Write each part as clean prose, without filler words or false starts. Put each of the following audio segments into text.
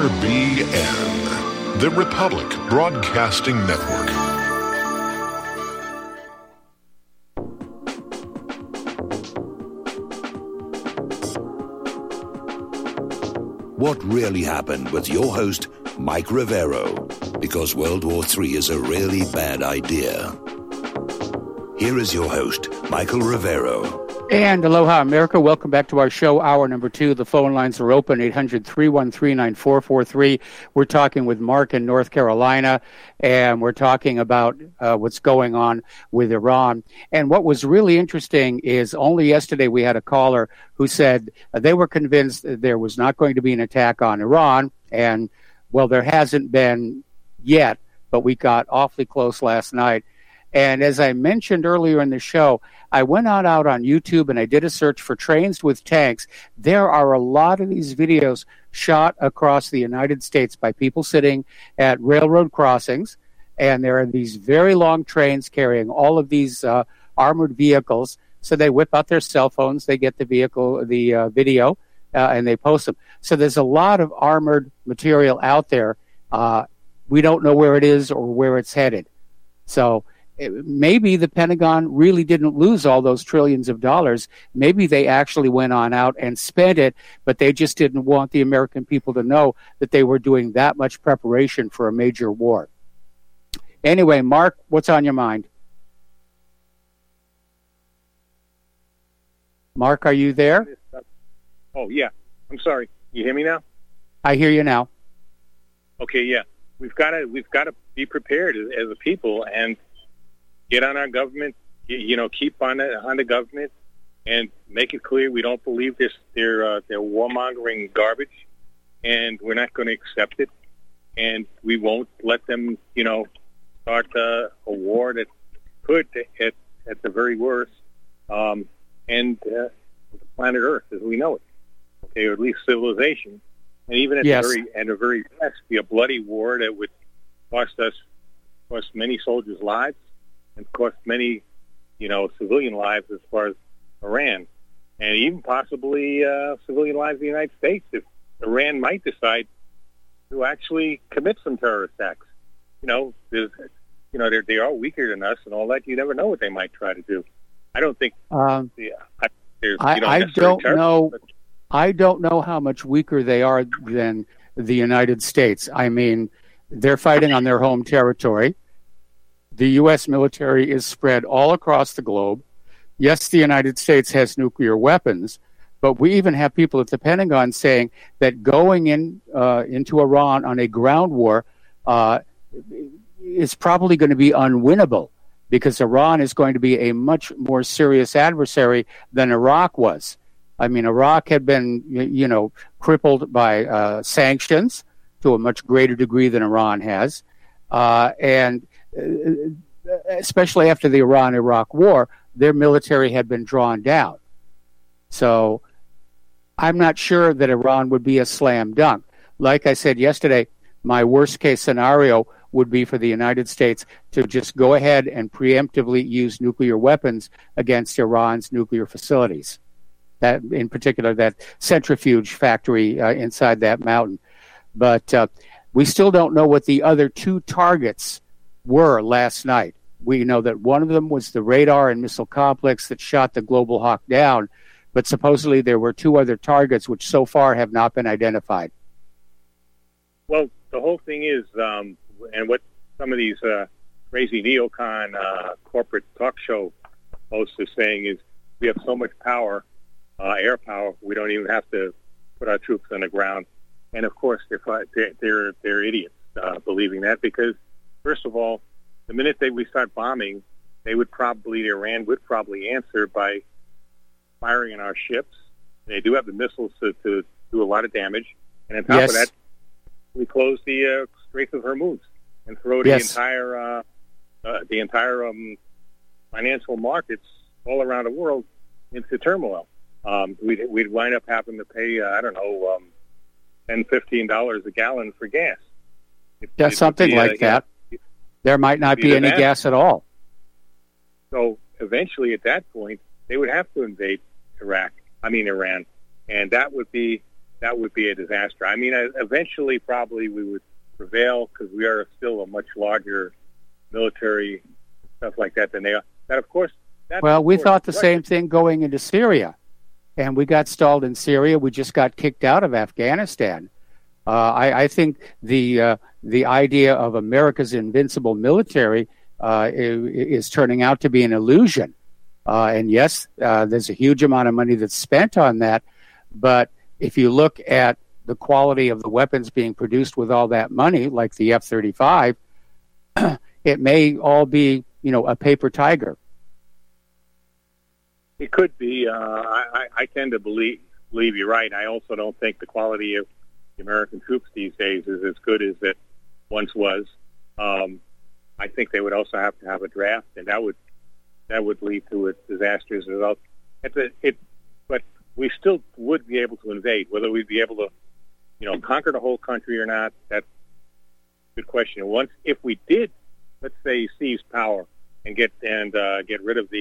RBN, the Republic Broadcasting Network. What really happened with your host, Mike Rivero, because World War III is a really bad idea. Here is your host, Michael Rivero. And aloha, America. Welcome back to our show, hour number 2. The phone lines are open, 800-313-9443. We're talking with Mark in North Carolina, and we're talking about what's going on with Iran. And what was really interesting is only yesterday we had a caller who said they were convinced that there was not going to be an attack on Iran. And, well, there hasn't been yet, but we got awfully close last night. And as I mentioned earlier in the show, I went out on YouTube and I did a search for trains with tanks. There are a lot of these videos shot across the United States by people sitting at railroad crossings. And there are these very long trains carrying all of these armored vehicles. So they whip out their cell phones, they get the video, and they post them. So there's a lot of armored material out there. We don't know where it is or where it's headed. So maybe the Pentagon really didn't lose all those trillions of dollars. Maybe they actually went on out and spent it, but they just didn't want the American people to know that they were doing that much preparation for a major war. Anyway, Mark, what's on your mind? Mark, are you there? Oh, yeah. I'm sorry. You hear me now? I hear you now. Okay, yeah. We've got to be prepared as a people and get on our government, keep on the government and make it clear we don't believe their warmongering garbage, and we're not going to accept it, and we won't let them, start a war that could, at the very worst, end the planet Earth as we know it, okay, or at least civilization, and even at the very best, be a bloody war that would cost many soldiers' lives. And cost many, civilian lives as far as Iran, and even possibly civilian lives in the United States if Iran might decide to actually commit some terrorist acts. They are weaker than us and all that. You never know what they might try to do. I don't think. I don't know. I don't know how much weaker they are than the United States. I mean, they're fighting on their home territory. The U.S. military is spread all across the globe. Yes, the United States has nuclear weapons, but we even have people at the Pentagon saying that going into Iran on a ground war is probably going to be unwinnable because Iran is going to be a much more serious adversary than Iraq was. I mean, Iraq had been, crippled by sanctions to a much greater degree than Iran has, and especially after the Iran-Iraq war, their military had been drawn down. So I'm not sure that Iran would be a slam dunk. Like I said yesterday, my worst-case scenario would be for the United States to just go ahead and preemptively use nuclear weapons against Iran's nuclear facilities. That, in particular, that centrifuge factory inside that mountain. But we still don't know what the other two targets were last night. We know that one of them was the radar and missile complex that shot the Global Hawk down, but supposedly there were two other targets which so far have not been identified. Well, the whole thing is, and what some of these crazy neocon corporate talk show hosts are saying is we have so much power, air power, we don't even have to put our troops on the ground. And of course, they're idiots believing that because, first of all, the minute we start bombing, Iran would probably answer by firing on our ships. They do have the missiles to do a lot of damage. And on top of that, we close the Straits of Hormuz and throw the entire financial markets all around the world into turmoil. We'd wind up having to pay, $10, $15 a gallon for gas. Something like that. There might not be any gas at all. So eventually, at that point, they would have to invade Iran, and that would be that would be a disaster. I mean, eventually probably we would prevail because we are still a much larger military, stuff like that than they are. That, of course... Well, we thought the same thing going into Syria, and we got stalled in Syria. We just got kicked out of Afghanistan. I think the idea of America's invincible military is turning out to be an illusion. And yes, there's a huge amount of money that's spent on that. But if you look at the quality of the weapons being produced with all that money, like the F-35, it may all be, a paper tiger. It could be. I tend to believe you're right. I also don't think the quality of the American troops these days is as good as it once was. I think they would also have to have a draft, and that would lead to a disastrous result. But we still would be able to invade. Whether we'd be able to, conquer the whole country or not, that's a good question. If we did, let's say, seize power and get rid of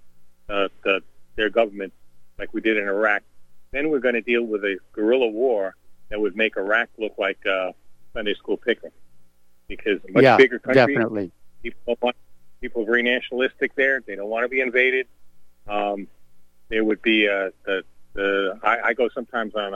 their government like we did in Iraq, then we're going to deal with a guerrilla war that would make Iraq look like a Sunday school picnic. Because a much bigger country, definitely. People are very nationalistic there. They don't want to be invaded. There would be I go sometimes on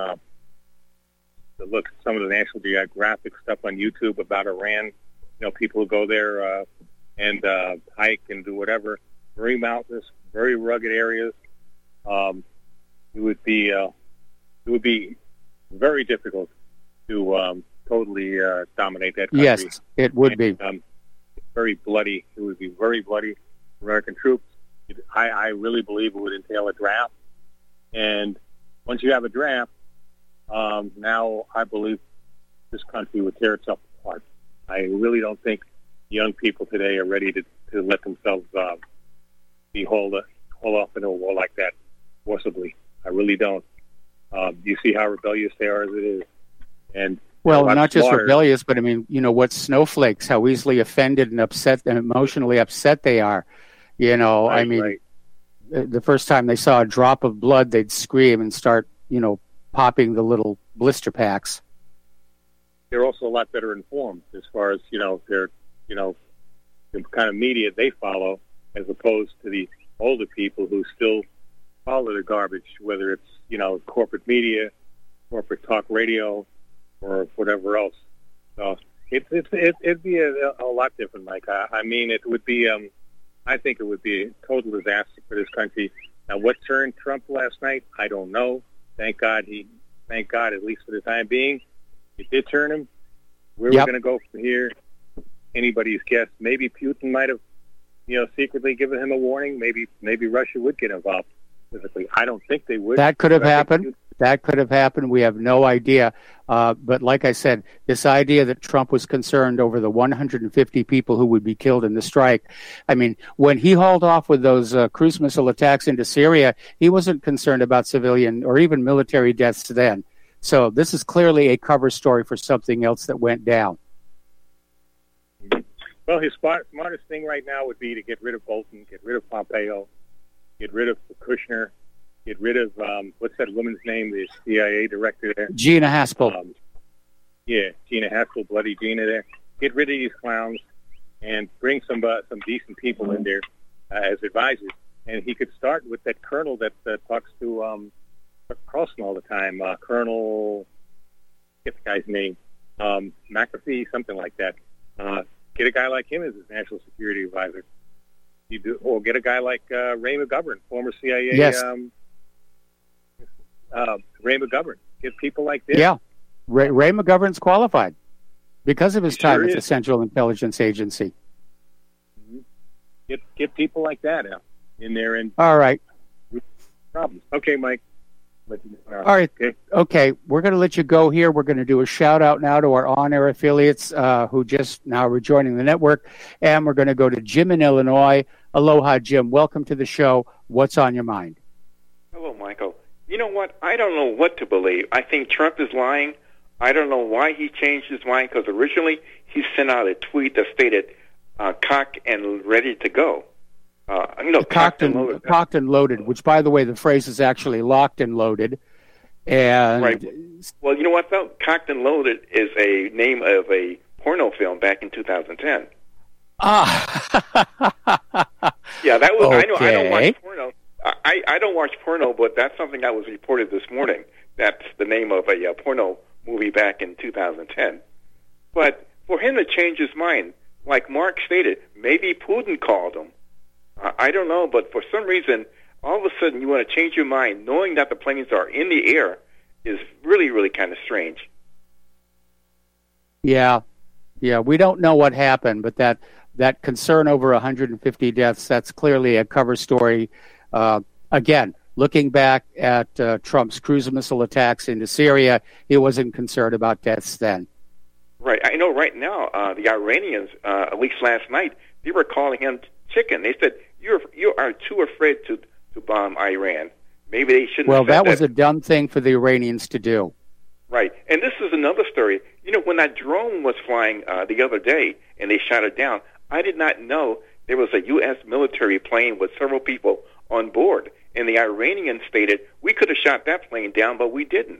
to look at some of the National Geographic stuff on YouTube about Iran. People who go there and hike and do whatever. Very mountainous, very rugged areas. It would be very difficult to totally dominate that country. Yes, it would be. Very bloody. It would be very bloody. American troops. I really believe it would entail a draft. And once you have a draft, now I believe this country would tear itself apart. I really don't think young people today are ready to let themselves be hauled off into a war like that forcibly. I really don't. You see how rebellious they are as it is. And not just rebellious, but I mean, what snowflakes, how easily offended and upset and emotionally upset they are. Right. The first time they saw a drop of blood, they'd scream and start, popping the little blister packs. They're also a lot better informed as far as, their, the kind of media they follow, as opposed to the older people who still follow the garbage, whether it's, corporate media, corporate talk radio, or whatever else. So it'd be a lot different, Mike. I mean, it would be, I think it would be a total disaster for this country. Now, what turned Trump last night, I don't know. Thank God, at least for the time being, it did turn him. Where we're going to go from here, anybody's guess. Maybe Putin might have, secretly given him a warning. Maybe Russia would get involved physically. I don't think they would. That could have happened. That could have happened. We have no idea. But like I said, this idea that Trump was concerned over the 150 people who would be killed in the strike. I mean, when he hauled off with those cruise missile attacks into Syria, he wasn't concerned about civilian or even military deaths then. So this is clearly a cover story for something else that went down. Well, his smartest thing right now would be to get rid of Bolton, get rid of Pompeo, get rid of Kushner, get rid of, what's that woman's name, the CIA director there? Gina Haspel. Gina Haspel, bloody Gina there. Get rid of these clowns and bring some decent people in there as advisors. And he could start with that colonel that talks to Carlson all the time, Colonel, get the guy's name, McAfee, something like that. Get a guy like him as his national security advisor. Or get a guy like Ray McGovern, former CIA. Yes. Ray McGovern. Get people like this. Yeah. Ray McGovern's qualified because of his time at the Central Intelligence Agency. Get people like that out in there. And all right. Problems. Okay, Mike. All right. Okay. We're going to let you go here. We're going to do a shout out now to our on-air affiliates who just now rejoining the network. And we're going to go to Jim in Illinois. Aloha, Jim. Welcome to the show. What's on your mind? Hello, Michael. You know what? I don't know what to believe. I think Trump is lying. I don't know why he changed his mind, because originally he sent out a tweet that stated cocked and ready to go. Cocked and loaded, which, by the way, the phrase is actually locked and loaded. And right. Well, you know what, though? Cocked and Loaded is a name of a porno film back in 2010. Yeah, that was. Okay. I don't watch porno. I don't watch porno, but that's something that was reported this morning. That's the name of a porno movie back in 2010. But for him to change his mind, like Mark stated, maybe Putin called him. I don't know, but for some reason, all of a sudden you want to change your mind, knowing that the planes are in the air, is really, really kind of strange. Yeah, we don't know what happened, but that concern over 150 deaths, that's clearly a cover story. Again, looking back at Trump's cruise missile attacks into Syria, he wasn't concerned about deaths then. Right. I know right now the Iranians, at least last night, they were calling him chicken. They said, you are too afraid to bomb Iran. Maybe they shouldn't have said that. Well, that was a dumb thing for the Iranians to do. Right. And this is another story. You know, when that drone was flying the other day and they shot it down, I did not know there was a U.S. military plane with several people on board. And the Iranians stated, we could have shot that plane down, but we didn't.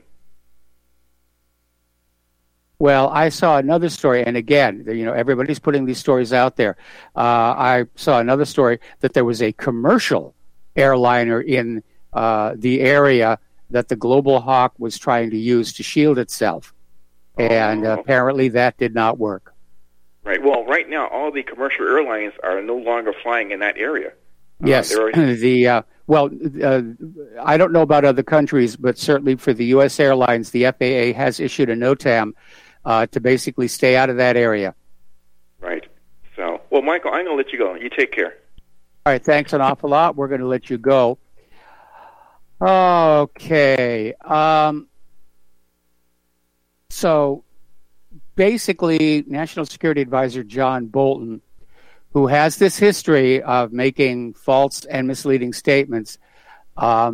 Well, I saw another story, and again, everybody's putting these stories out there. I saw another story that there was a commercial airliner in the area that the Global Hawk was trying to use to shield itself. And apparently that did not work. Right. Well, right now, all the commercial airlines are no longer flying in that area. Yes. I don't know about other countries, but certainly for the U.S. airlines, the FAA has issued a NOTAM to basically stay out of that area. Right. So, well, Michael, I'm going to let you go. You take care. All right. Thanks an awful lot. We're going to let you go. Okay. So basically, National Security Advisor John Bolton, who has this history of making false and misleading statements, a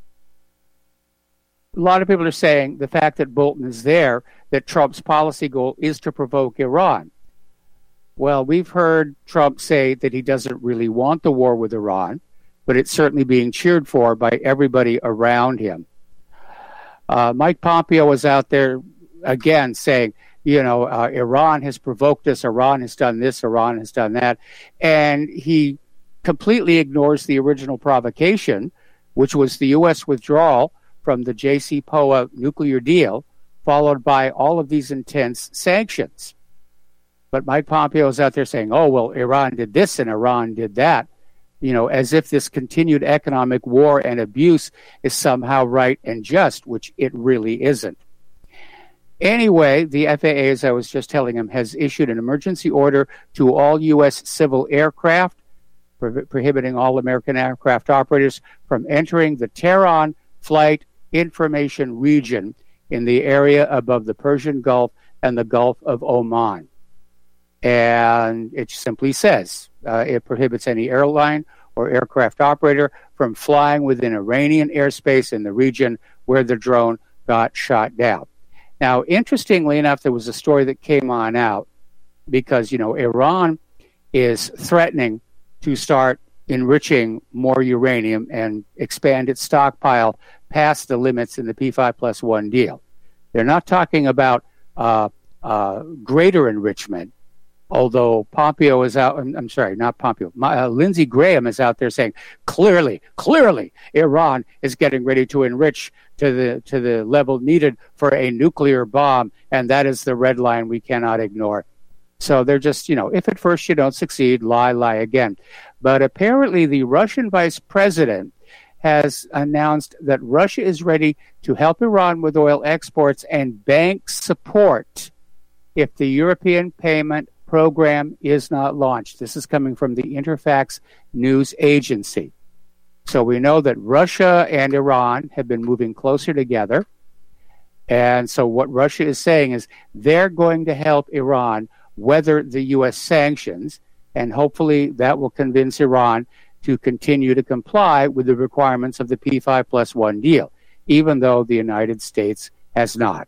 lot of people are saying the fact that Bolton is there, that Trump's policy goal is to provoke Iran. Well, we've heard Trump say that he doesn't really want the war with Iran, but it's certainly being cheered for by everybody around him. Mike Pompeo was out there again saying, Iran has provoked us, Iran has done this, Iran has done that. And he completely ignores the original provocation, which was the U.S. withdrawal from the JCPOA nuclear deal, followed by all of these intense sanctions. But Mike Pompeo is out there saying, oh, well, Iran did this and Iran did that, as if this continued economic war and abuse is somehow right and just, which it really isn't. Anyway, the FAA, as I was just telling him, has issued an emergency order to all U.S. civil aircraft, prohibiting all American aircraft operators from entering the Tehran Flight Information Region in the area above the Persian Gulf and the Gulf of Oman. And it simply says it prohibits any airline or aircraft operator from flying within Iranian airspace in the region where the drone got shot down. Now, interestingly enough, there was a story that came on out because, Iran is threatening to start enriching more uranium and expand its stockpile past the limits in the P5+1 deal. They're not talking about greater enrichment, although Pompeo is out, I'm sorry, not Pompeo, Lindsey Graham is out there saying, clearly, Iran is getting ready to enrich to the level needed for a nuclear bomb, and that is the red line we cannot ignore. So they're just, if at first you don't succeed, lie again. But apparently the Russian vice president has announced that Russia is ready to help Iran with oil exports and bank support if the European payment program is not launched. This is coming from the Interfax news agency. So we know that Russia and Iran have been moving closer together. And so what Russia is saying is they're going to help Iran weather the U.S. sanctions, and hopefully that will convince Iran to continue to comply with the requirements of the P5+1 deal, even though the United States has not.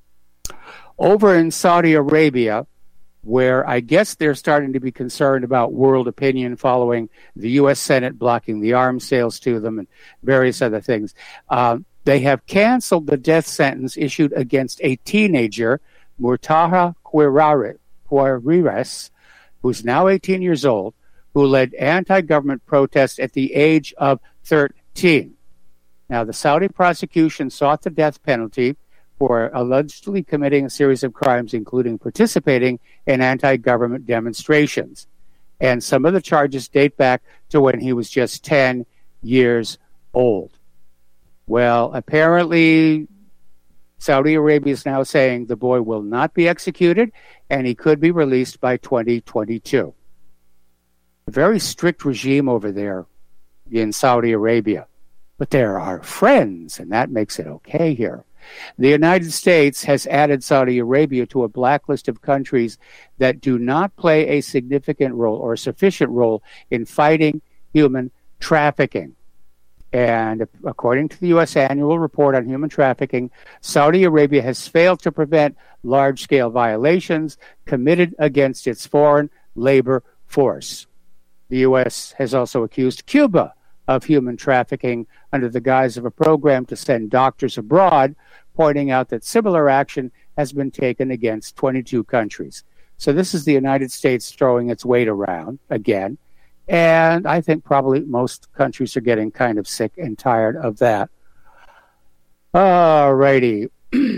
Over in Saudi Arabia, where I guess they're starting to be concerned about world opinion following the U.S. Senate blocking the arms sales to them and various other things. They have canceled the death sentence issued against a teenager, Murtaza Quirires, who's now 18 years old, who led anti-government protests at the age of 13. Now, the Saudi prosecution sought the death penalty for allegedly committing a series of crimes, including participating in anti-government demonstrations. And some of the charges date back to when he was just 10 years old. Well, apparently, Saudi Arabia is now saying the boy will not be executed and he could be released by 2022. A very strict regime over there in Saudi Arabia. But they're our friends, and that makes it okay here. The United States has added Saudi Arabia to a blacklist of countries that do not play a significant role or sufficient role in fighting human trafficking. And according to the U.S. Annual Report on Human Trafficking, Saudi Arabia has failed to prevent large-scale violations committed against its foreign labor force. The U.S. has also accused Cuba of human trafficking under the guise of a program to send doctors abroad, pointing out that similar action has been taken against 22 countries. So this is the United States throwing its weight around again. And I think probably most countries are getting kind of sick and tired of that. All righty.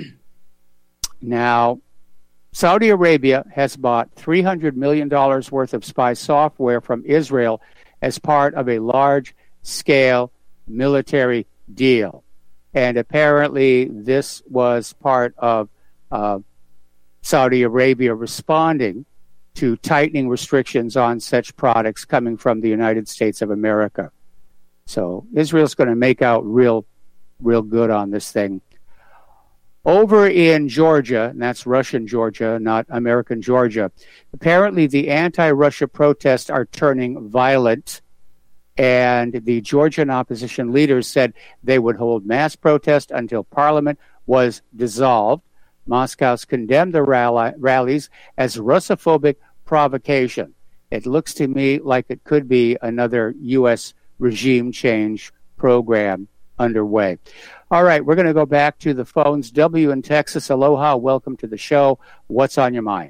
Now, Saudi Arabia has bought $300 million worth of spy software from Israel as part of a large-scale military deal. And apparently this was part of Saudi Arabia responding to tightening restrictions on such products coming from the United States of America. So Israel's going to make out real good on this thing. Over in Georgia, and that's Russian Georgia, not American Georgia, apparently the anti-Russia protests are turning violent, and the Georgian opposition leaders said they would hold mass protest until parliament was dissolved. Moscow's condemned the rallies as Russophobic provocation. It looks to me like it could be another U.S. regime change program underway. All right, we're going to go back to the phones. W in Texas, aloha, welcome to the show. What's on your mind?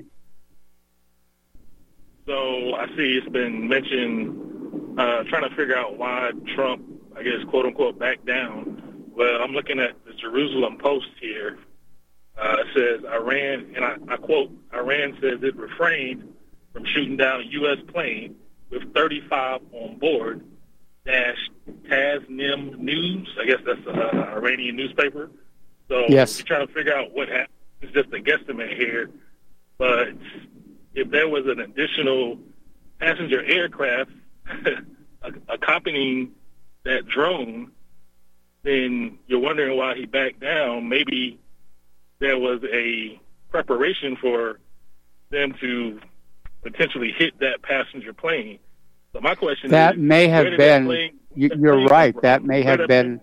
So I see it's been mentioned trying to figure out why Trump, I guess, quote unquote, backed down. Well, I'm looking at the Jerusalem Post here. It says Iran, and I quote, Iran says it refrained from shooting down a U.S. plane with 35 on board, dash Tasnim News. I guess that's an Iranian newspaper. So yes, we're trying to figure out what happened. It's just a guesstimate here. But if there was an additional passenger aircraft accompanying that drone, then you're wondering why he backed down. Maybe there was a preparation for them to potentially hit that passenger plane. So my question that is, may have been, you're right, that may have been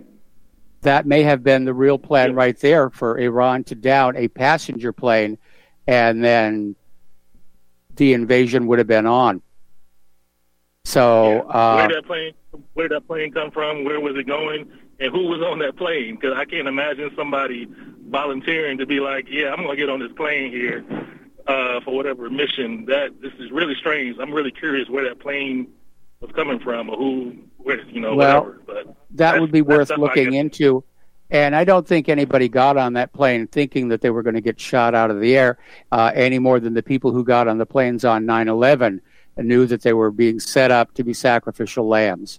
the real plan right there for Iran to down a passenger plane, and then the invasion would have been on. So where did that plane come from? Where was it going? And who was on that plane? Because I can't imagine somebody volunteering to be like, yeah, I'm going to get on this plane here for whatever mission. This is really strange. I'm really curious where that plane was coming from, or whatever. But that would be worth looking into. And I don't think anybody got on that plane thinking that they were going to get shot out of the air any more than the people who got on the planes on 9/11 knew that they were being set up to be sacrificial lambs.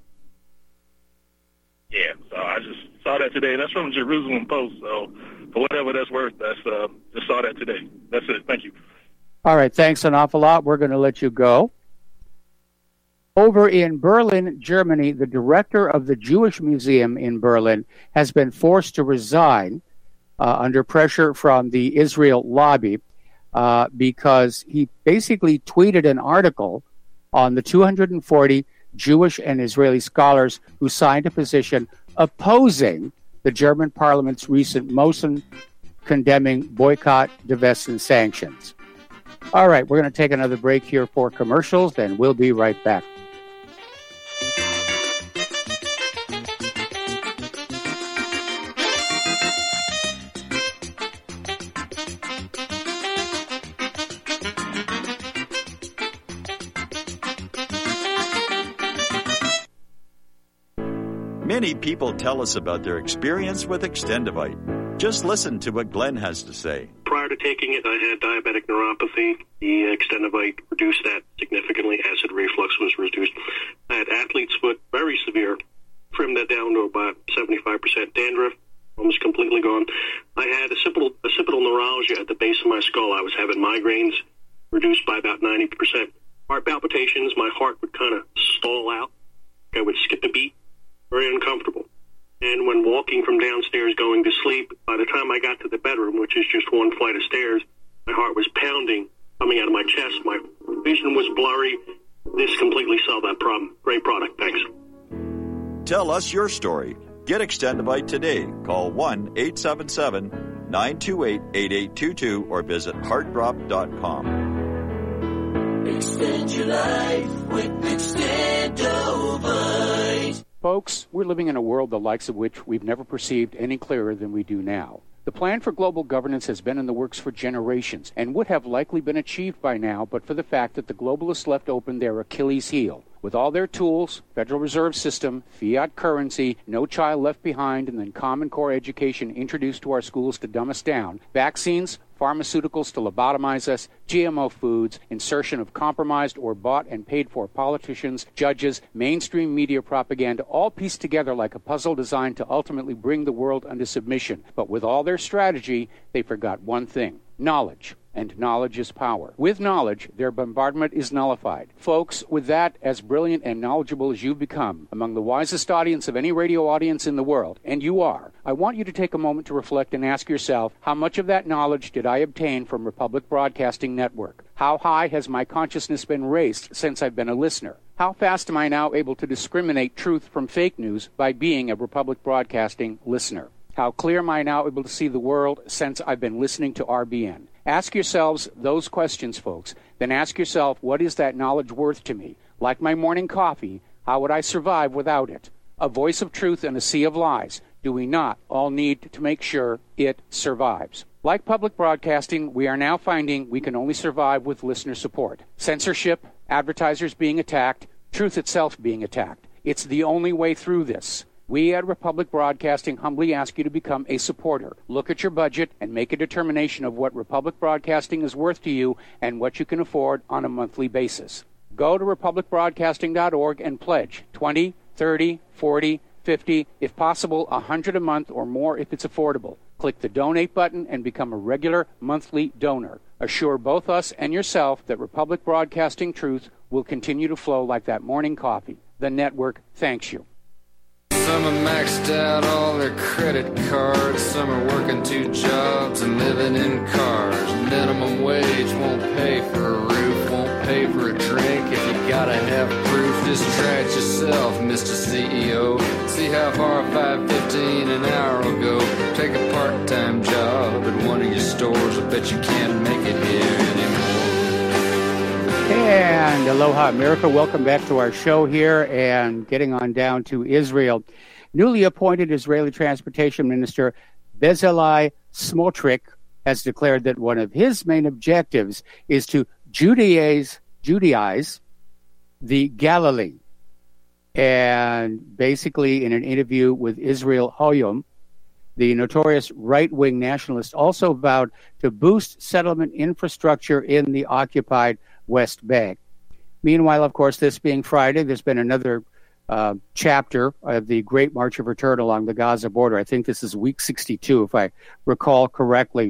Yeah, so I just saw that today. That's from Jerusalem Post. So for whatever that's worth, just saw that today. That's it. Thank you. All right, thanks an awful lot. We're going to let you go. Over in Berlin, Germany, the director of the Jewish Museum in Berlin has been forced to resign under pressure from the Israel lobby because he basically tweeted an article on the 240 Jewish and Israeli scholars who signed a petition opposing the German parliament's recent motion condemning boycott, divest, and sanctions. All right, we're going to take another break here for commercials, and we'll be right back. Many people tell us about their experience with Extendivite. Just listen to what Glenn has to say. Prior to taking it, I had diabetic neuropathy. The Extendivite reduced that significantly. Acid reflux was reduced. I had athlete's foot, very severe. Trimmed that down to about 75%. Dandruff, almost completely gone. I had occipital neuralgia at the base of my skull. I was having migraines, reduced by about 90%. Heart palpitations, my heart would kind of stall out. I would skip a beat. Very uncomfortable. And when walking from downstairs going to sleep, by the time I got to the bedroom, which is just one flight of stairs, my heart was pounding, coming out of my chest. My vision was blurry. This completely solved that problem. Great product. Thanks. Tell us your story. Get Extendivite today. Call 1-877-928-8822 or visit heartdrop.com. Extend your life with Extendivite. Folks, we're living in a world the likes of which we've never perceived any clearer than we do now. The plan for global governance has been in the works for generations and would have likely been achieved by now but for the fact that the globalists left open their Achilles heel. With all their tools, Federal Reserve System, fiat currency, no child left behind, and then Common Core education introduced to our schools to dumb us down, vaccines, pharmaceuticals to lobotomize us, GMO foods, insertion of compromised or bought and paid for politicians, judges, mainstream media propaganda, all pieced together like a puzzle designed to ultimately bring the world under submission. But with all their strategy, they forgot one thing: knowledge. And knowledge is power. With knowledge, their bombardment is nullified. Folks, with that, as brilliant and knowledgeable as you've become, among the wisest audience of any radio audience in the world, and you are, I want you to take a moment to reflect and ask yourself, how much of that knowledge did I obtain from Republic Broadcasting Network? How high has my consciousness been raised since I've been a listener? How fast am I now able to discriminate truth from fake news by being a Republic Broadcasting listener? How clear am I now able to see the world since I've been listening to RBN? Ask yourselves those questions, folks. Then ask yourself, what is that knowledge worth to me? Like my morning coffee, how would I survive without it? A voice of truth in a sea of lies. Do we not all need to make sure it survives? Like public broadcasting, we are now finding we can only survive with listener support. Censorship, advertisers being attacked, truth itself being attacked. It's the only way through this. We at Republic Broadcasting humbly ask you to become a supporter. Look at your budget and make a determination of what Republic Broadcasting is worth to you and what you can afford on a monthly basis. Go to republicbroadcasting.org and pledge $20, $30, $40, $50, if possible, $100 a month or more if it's affordable. Click the donate button and become a regular monthly donor. Assure both us and yourself that Republic Broadcasting truth will continue to flow like that morning coffee. The network thanks you. Some are maxed out all their credit cards. Some are working 2 jobs and living in cars. Minimum wage won't pay for a roof, won't pay for a drink. If you gotta have proof, just try it yourself, Mr. CEO. See how far $5.15 an hour will go. Take a part-time job at one of your stores. I bet you can't make it here anymore. And aloha, America. Welcome back to our show here and getting on down to Israel. Newly appointed Israeli Transportation Minister Bezalel Smotrich has declared that one of his main objectives is to Judaize the Galilee. And basically, in an interview with Israel Hayom, the notorious right-wing nationalist also vowed to boost settlement infrastructure in the occupied West Bank. Meanwhile, of course, this being Friday, there's been another chapter of the Great March of Return along the Gaza border. I think this is week 62, if I recall correctly.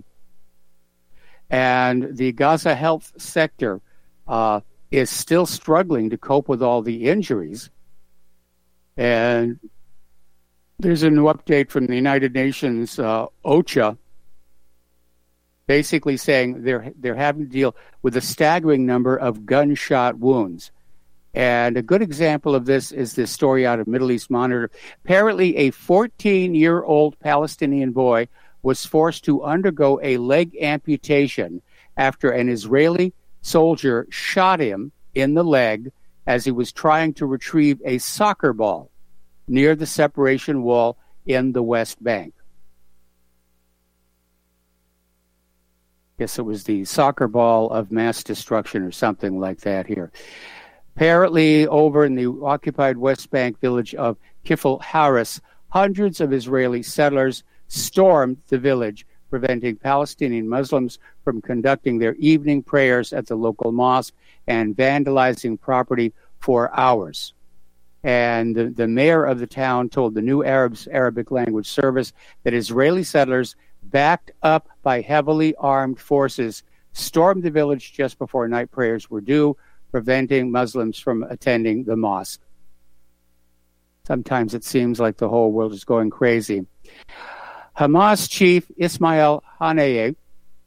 And the Gaza health sector is still struggling to cope with all the injuries. And there's a new update from the United Nations, OCHA, basically saying they're having to deal with a staggering number of gunshot wounds. And a good example of this is this story out of Middle East Monitor. Apparently, a 14-year-old Palestinian boy was forced to undergo a leg amputation after an Israeli soldier shot him in the leg as he was trying to retrieve a soccer ball near the separation wall in the West Bank. Guess it was the soccer ball of mass destruction or something like that here. Apparently, over in the occupied West Bank village of Kifl Haris, hundreds of Israeli settlers stormed the village, preventing Palestinian Muslims from conducting their evening prayers at the local mosque and vandalizing property for hours. And the mayor of the town told the New Arab's Arabic language service that Israeli settlers, backed up by heavily armed forces, stormed the village just before night prayers were due, preventing Muslims from attending the mosque. Sometimes it seems like the whole world is going crazy. Hamas chief Ismail Haniyeh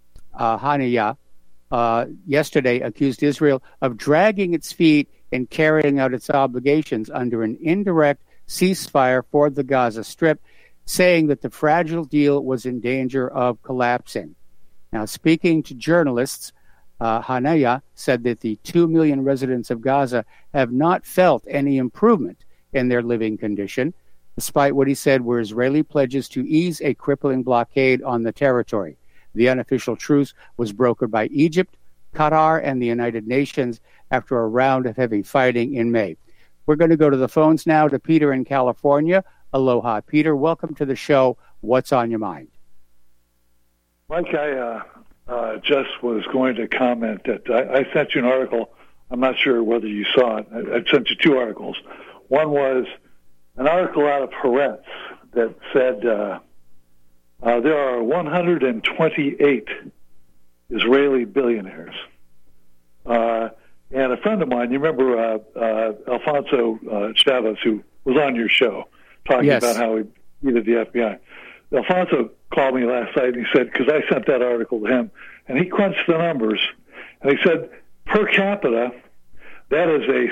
yesterday accused Israel of dragging its feet in carrying out its obligations under an indirect ceasefire for the Gaza Strip, saying that the fragile deal was in danger of collapsing. Now, speaking to journalists, Haniyeh said that the 2 million residents of Gaza have not felt any improvement in their living condition, despite what he said were Israeli pledges to ease a crippling blockade on the territory. The unofficial truce was brokered by Egypt, Qatar, and the United Nations after a round of heavy fighting in May. We're going to go to the phones now to Peter in California. Aloha, Peter. Welcome to the show. What's on your mind? Mike, I just was going to comment that I sent you an article. I'm not sure whether you saw it. I sent you two articles. One was an article out of Haaretz that said there are 128 Israeli billionaires. And a friend of mine, you remember Alfonso Chavez, who was on your show, talking about how he beat the FBI. Alfonso called me last night and he said, because I sent that article to him, and he crunched the numbers, and he said, per capita, that is a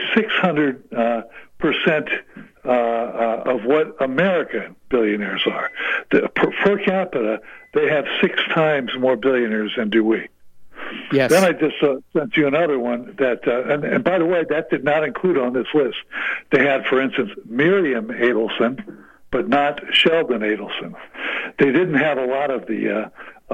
600% of what American billionaires are. Per capita, they have 6 times more billionaires than do we. Yes. Then I just sent you another one that, and by the way, that did not include on this list. They had, for instance, Miriam Adelson, but not Sheldon Adelson. They didn't have a lot of the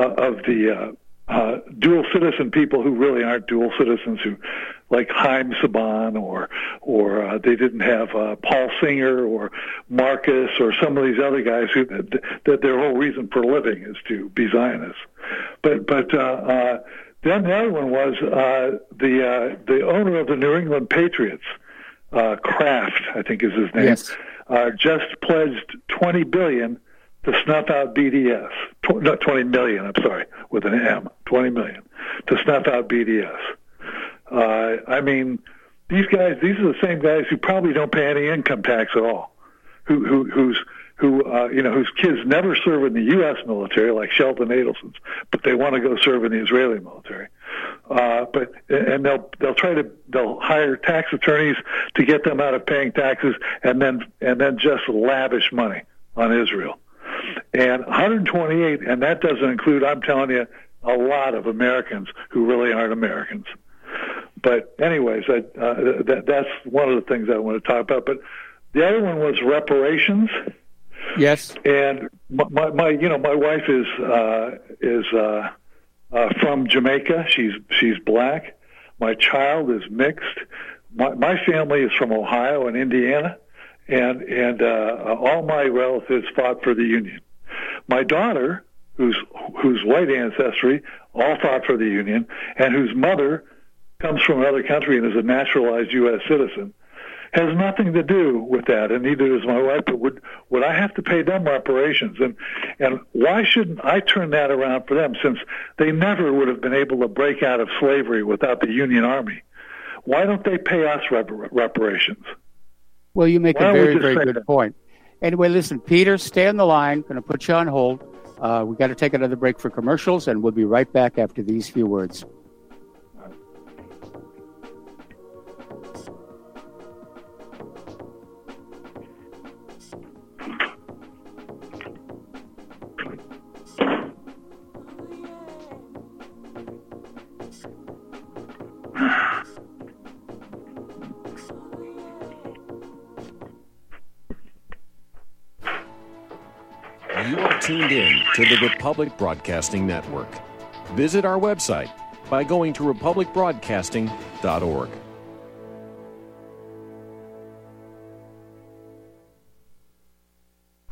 dual citizen people who really aren't dual citizens, who like Haim Saban, or they didn't have Paul Singer or Marcus or some of these other guys who that their whole reason for living is to be Zionists. But then the other one was the owner of the New England Patriots, Kraft, I think is his name. Yes. Just pledged $20 billion to snuff out BDS. Not $20 million, I'm sorry, with an M. $20 million to snuff out BDS. I mean, these are the same guys who probably don't pay any income tax at all, whose kids never serve in the U.S. military, like Sheldon Adelson's, but they want to go serve in the Israeli military. They'll hire tax attorneys to get them out of paying taxes, and then just lavish money on Israel. And 128, and that doesn't include, I'm telling you, a lot of Americans who really aren't Americans. But anyways, that's one of the things I want to talk about. But the other one was reparations. Yes. And my wife is from Jamaica. She's black. My child is mixed. My family is from Ohio and Indiana, and all my relatives fought for the Union. My daughter, whose white ancestry, all fought for the Union, and whose mother comes from another country and is a naturalized U.S. citizen, has nothing to do with that, and neither does my wife. But would I have to pay them reparations? And why shouldn't I turn that around for them, since they never would have been able to break out of slavery without the Union Army? Why don't they pay us reparations? Well, you make a very, very good point. Anyway, listen, Peter, stay on the line. Going to put you on hold. We've got to take another break for commercials, and we'll be right back after these few words. You are tuned in to the Republic Broadcasting Network. Visit our website by going to republicbroadcasting.org.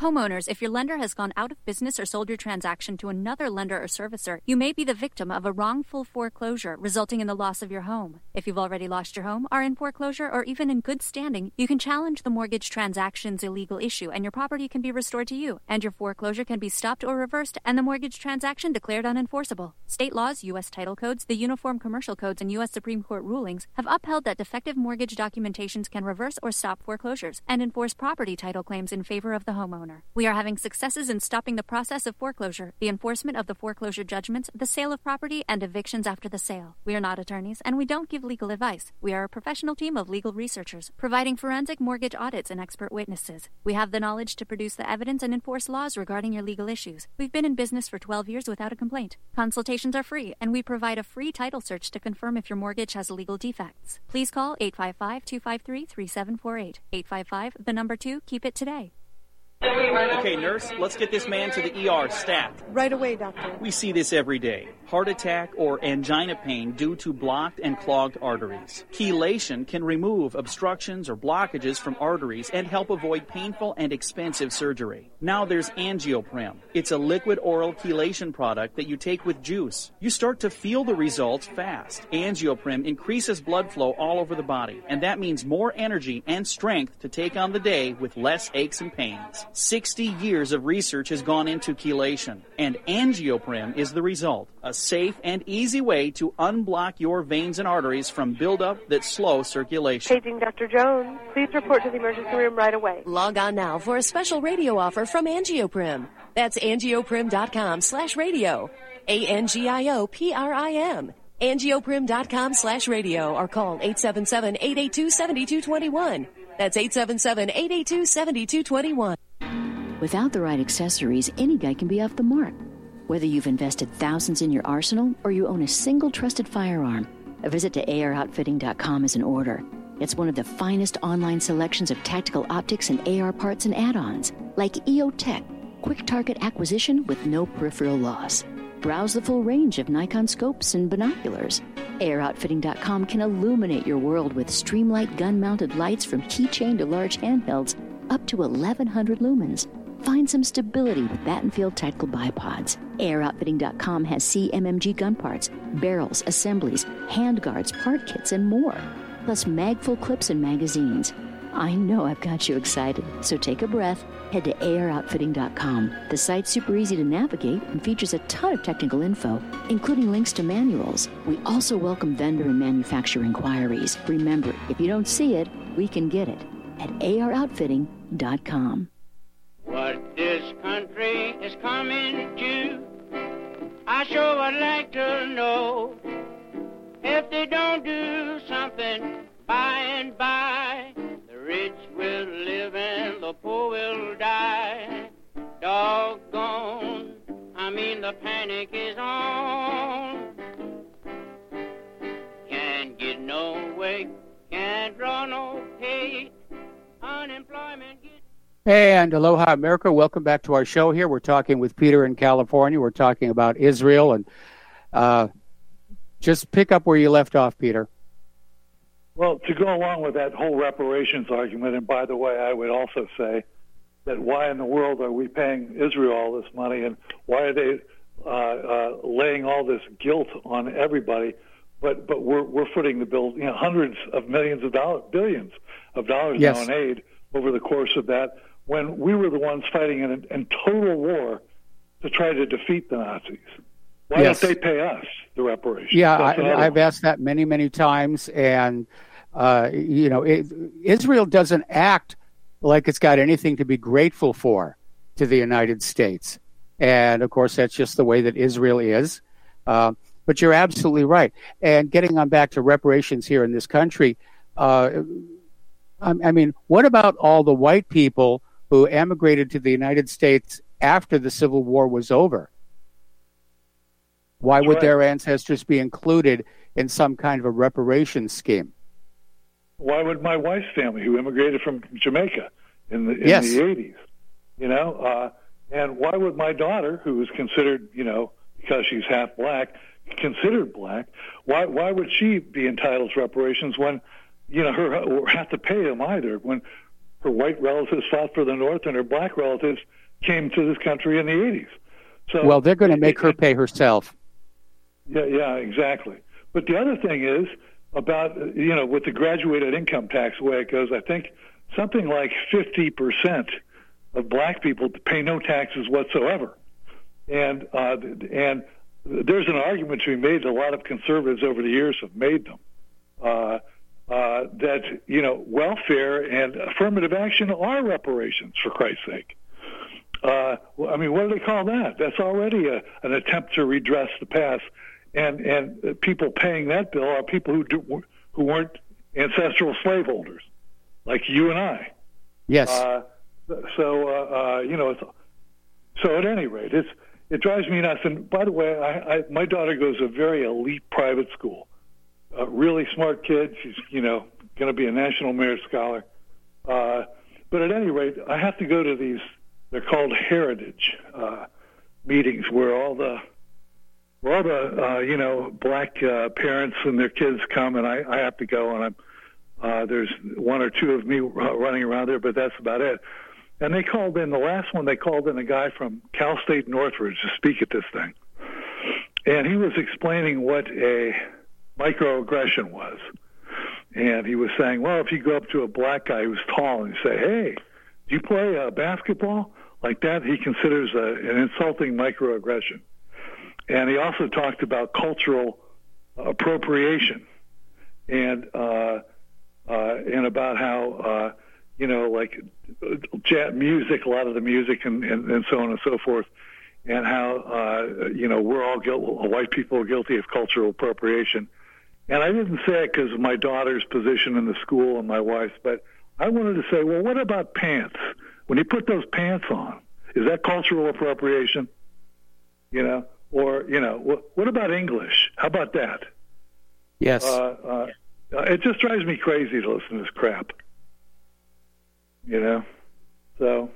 Homeowners, if your lender has gone out of business or sold your transaction to another lender or servicer, you may be the victim of a wrongful foreclosure, resulting in the loss of your home. If you've already lost your home, are in foreclosure, or even in good standing, you can challenge the mortgage transaction's illegal issue, and your property can be restored to you, and your foreclosure can be stopped or reversed, and the mortgage transaction declared unenforceable. State laws, U.S. title codes, the Uniform Commercial Codes, and U.S. Supreme Court rulings have upheld that defective mortgage documentations can reverse or stop foreclosures and enforce property title claims in favor of the homeowner. We are having successes in stopping the process of foreclosure, the enforcement of the foreclosure judgments, the sale of property, and evictions after the sale. We are not attorneys, and we don't give legal advice. We are a professional team of legal researchers, providing forensic mortgage audits and expert witnesses. We have the knowledge to produce the evidence and enforce laws regarding your legal issues. We've been in business for 12 years without a complaint. Consultations are free, and we provide a free title search to confirm if your mortgage has legal defects. Please call 855-253-3748. 855, 2, keep it today. Okay, nurse, let's get this man to the ER stat. Right away, doctor. We see this every day. Heart attack or angina pain due to blocked and clogged arteries. Chelation can remove obstructions or blockages from arteries and help avoid painful and expensive surgery. Now there's Angioprim. It's a liquid oral chelation product that you take with juice. You start to feel the results fast. Angioprim increases blood flow all over the body, and that means more energy and strength to take on the day with less aches and pains. 60 years of research has gone into chelation, and Angioprim is the result. A safe and easy way to unblock your veins and arteries from buildup that slow circulation. Paging Dr. Jones. Please report to the emergency room right away. Log on now for a special radio offer from Angioprim. That's angioprim.com/radio. ANGIOPRIM. Angioprim.com/radio or call 877-882-7221. That's 877-882-7221. Without the right accessories, any guy can be off the mark. Whether you've invested thousands in your arsenal or you own a single trusted firearm, a visit to AROutfitting.com is in order. It's one of the finest online selections of tactical optics and AR parts and add-ons, like EOTech, quick target acquisition with no peripheral loss. Browse the full range of Nikon scopes and binoculars. AROutfitting.com can illuminate your world with Streamlight gun-mounted lights from keychain to large handhelds up to 1,100 lumens. Find some stability with Battenfield Tactical Bipods. AROutfitting.com has CMMG gun parts, barrels, assemblies, handguards, part kits, and more. Plus mag-full clips and magazines. I know I've got you excited, so take a breath. Head to AROutfitting.com. The site's super easy to navigate and features a ton of technical info, including links to manuals. We also welcome vendor and manufacturer inquiries. Remember, if you don't see it, we can get it at AROutfitting.com. What this country is coming to, I sure would like to know. If they don't do something by and by, the rich will live and the poor will die. Doggone, the panic is on. Can't get no way, can't draw no pay, unemployment gets... And aloha, America. Welcome back to our show here. We're talking with Peter in California. We're talking about Israel. And just pick up where you left off, Peter. Well, to go along with that whole reparations argument, and by the way, I would also say that why in the world are we paying Israel all this money, and why are they laying all this guilt on everybody? But we're footing the bill, hundreds of millions of dollars, billions of dollars yes. now in aid over the course of that, when we were the ones fighting in total war to try to defeat the Nazis. Why yes. don't they pay us the reparations? Yeah, I've asked that many, many times, and Israel doesn't act like it's got anything to be grateful for to the United States, and of course that's just the way that Israel is. But you're absolutely right. And getting on back to reparations here in this country, I mean, what about all the white people who emigrated to the United States after the Civil War was over? Why would their ancestors be included in some kind of a reparations scheme? Why would my wife's family, who immigrated from Jamaica in the yes. 80s, and why would my daughter, who is considered, because she's half black, considered black, why would she be entitled to reparations when, her have to pay them either, when her white relatives fought for the North and her black relatives came to this country in the 80s. So, well, they're going to make her pay herself. Yeah, exactly. But the other thing is about, with the graduated income tax, the way it goes, I think something like 50% of black people pay no taxes whatsoever. And there's an argument to be made that a lot of conservatives over the years have made them, that, welfare and affirmative action are reparations, for Christ's sake. What do they call that? That's already an attempt to redress the past. And people paying that bill are people who weren't ancestral slaveholders, like you and I. Yes. So at any rate, it drives me nuts. And by the way, my daughter goes to a very elite private school, a really smart kid. She's going to be a National Merit Scholar. But at any rate, I have to go to these. They're called heritage meetings, where all the black parents and their kids come, and I have to go, and there's one or two of me running around there, but that's about it. And they called in, the last one, they called in a guy from Cal State Northridge to speak at this thing. And he was explaining what a microaggression was. And he was saying, well, if you go up to a black guy who's tall and you say, hey, do you play basketball? Like that, he considers an insulting microaggression. And he also talked about cultural appropriation and about how, music, a lot of the music and so on and so forth, and how, we're all white people are guilty of cultural appropriation. And I didn't say it because of my daughter's position in the school and my wife's, but I wanted to say, well, what about pants? When you put those pants on, is that cultural appropriation? Or, what about English? How about that? Yes. It just drives me crazy to listen to this crap. So.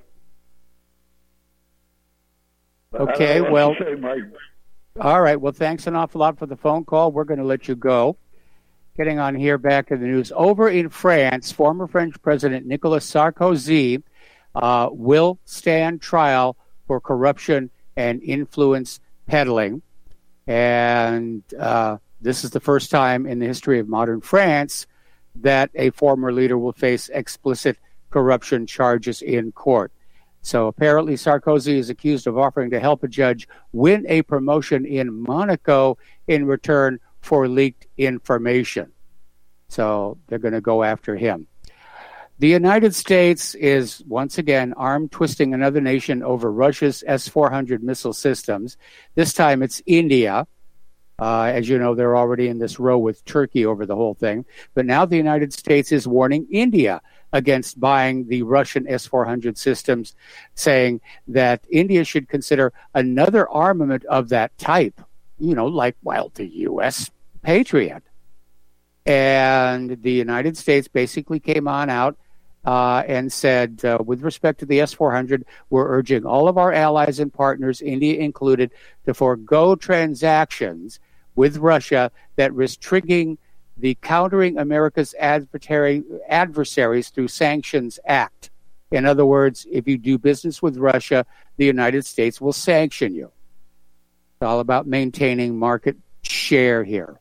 Okay, well. All right, well, thanks an awful lot for the phone call. We're going to let you go. Getting on here, back to the news. Over in France, former French President Nicolas Sarkozy will stand trial for corruption and influence peddling. And this is the first time in the history of modern France that a former leader will face explicit corruption charges in court. So apparently Sarkozy is accused of offering to help a judge win a promotion in Monaco in return for leaked information. So they're going to go after him. The United States is, once again, arm-twisting another nation over Russia's S-400 missile systems. This time it's India. As you know, they're already in this row with Turkey over the whole thing. But now the United States is warning India against buying the Russian S-400 systems, saying that India should consider another armament of that type, the U.S. Patriot. And the United States basically came on out and said, with respect to the S-400, we're urging all of our allies and partners, India included, to forego transactions with Russia that risk triggering the Countering America's Adversaries Through Sanctions Act. In other words, if you do business with Russia, the United States will sanction you. It's all about maintaining market share here.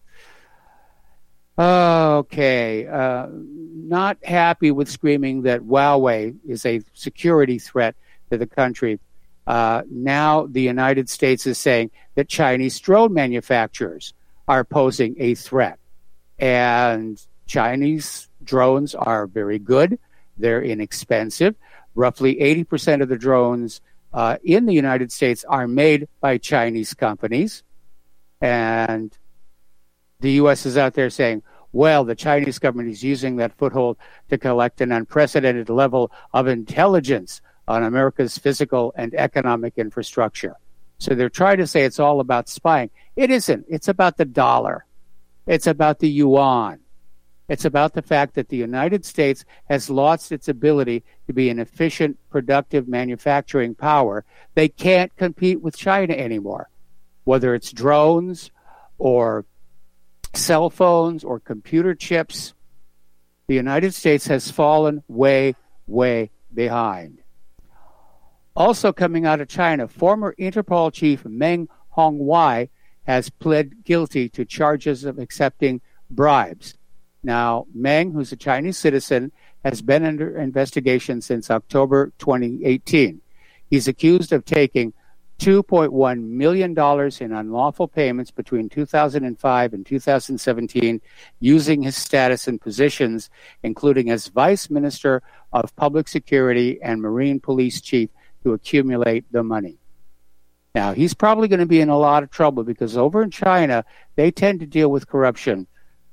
Okay. Not happy with screaming that Huawei is a security threat to the country. Now the United States is saying that Chinese drone manufacturers are posing a threat. And Chinese drones are very good. They're inexpensive. Roughly 80% of the drones in the United States are made by Chinese companies. And the U.S. is out there saying, well, the Chinese government is using that foothold to collect an unprecedented level of intelligence on America's physical and economic infrastructure. So they're trying to say it's all about spying. It isn't. It's about the dollar. It's about the yuan. It's about the fact that the United States has lost its ability to be an efficient, productive manufacturing power. They can't compete with China anymore, whether it's drones or cell phones or computer chips. The United States has fallen way, way behind. Also coming out of China, former Interpol chief Meng Hongwei has pled guilty to charges of accepting bribes. Now, Meng, who's a Chinese citizen, has been under investigation since October 2018. He's accused of taking $2.1 million in unlawful payments between 2005 and 2017, using his status and positions, including as Vice Minister of Public Security and Marine Police Chief, to accumulate the money. Now, he's probably going to be in a lot of trouble because over in China, they tend to deal with corruption.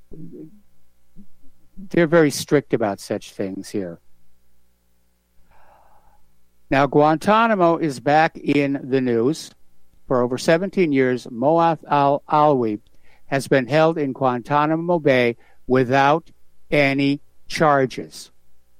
They're very strict about such things here. Now, Guantanamo is back in the news. For over 17 years, Moath al-Alwi has been held in Guantanamo Bay without any charges.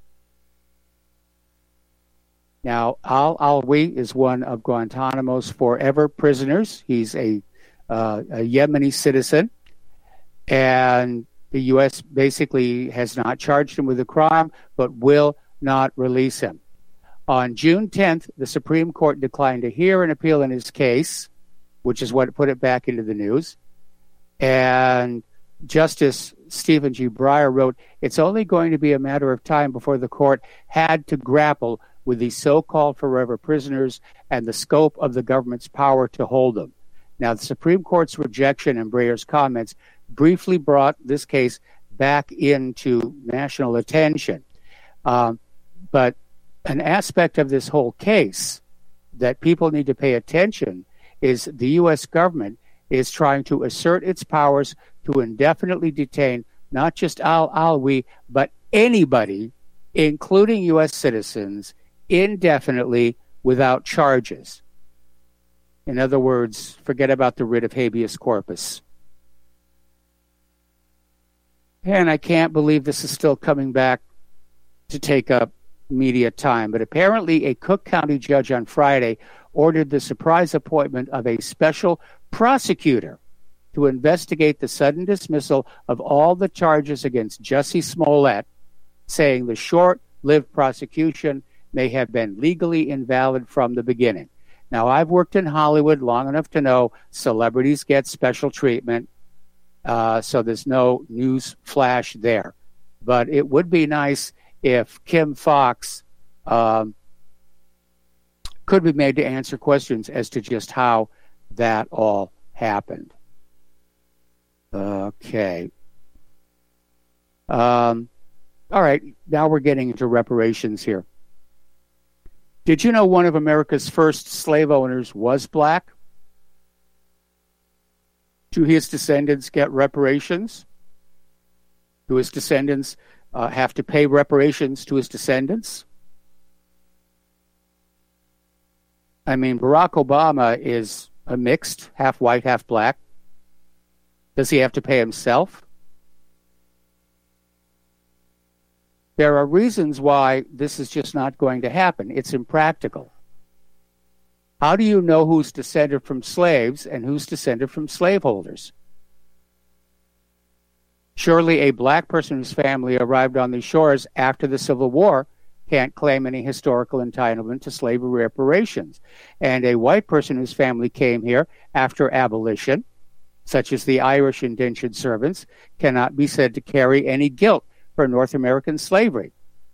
Now, al-Alwi is one of Guantanamo's forever prisoners. He's a Yemeni citizen, and the U.S. basically has not charged him with a crime, but will not release him. On June 10th, the Supreme Court declined to hear an appeal in his case, which is what put it back into the news. And Justice Stephen G. Breyer wrote, "It's only going to be a matter of time before the court had to grapple with these so-called forever prisoners and the scope of the government's power to hold them." Now, the Supreme Court's rejection and Breyer's comments briefly brought this case back into national attention. But an aspect of this whole case that people need to pay attention is the U.S. government is trying to assert its powers to indefinitely detain not just al-Alwi, but anybody, including U.S. citizens, indefinitely without charges. In other words, forget about the writ of habeas corpus. And I can't believe this is still coming back to take up media time, but apparently a Cook County judge on Friday ordered the surprise appointment of a special prosecutor to investigate the sudden dismissal of all the charges against Jussie Smollett, saying the short-lived prosecution may have been legally invalid from the beginning. Now, I've worked in Hollywood long enough to know celebrities get special treatment, so there's no news flash there. But it would be nice if Kim Fox could be made to answer questions as to just how that all happened. Okay. All right, now we're getting into reparations here. Did you know one of America's first slave owners was black? Do his descendants get reparations? Do his descendants have to pay reparations to his descendants? I mean, Barack Obama is a mixed, half white, half black. Does he have to pay himself? There are reasons why this is just not going to happen. It's impractical. How do you know who's descended from slaves and who's descended from slaveholders? Surely a black person whose family arrived on these shores after the Civil War can't claim any historical entitlement to slavery reparations. And a white person whose family came here after abolition, such as the Irish indentured servants, cannot be said to carry any guilt for North American slavery.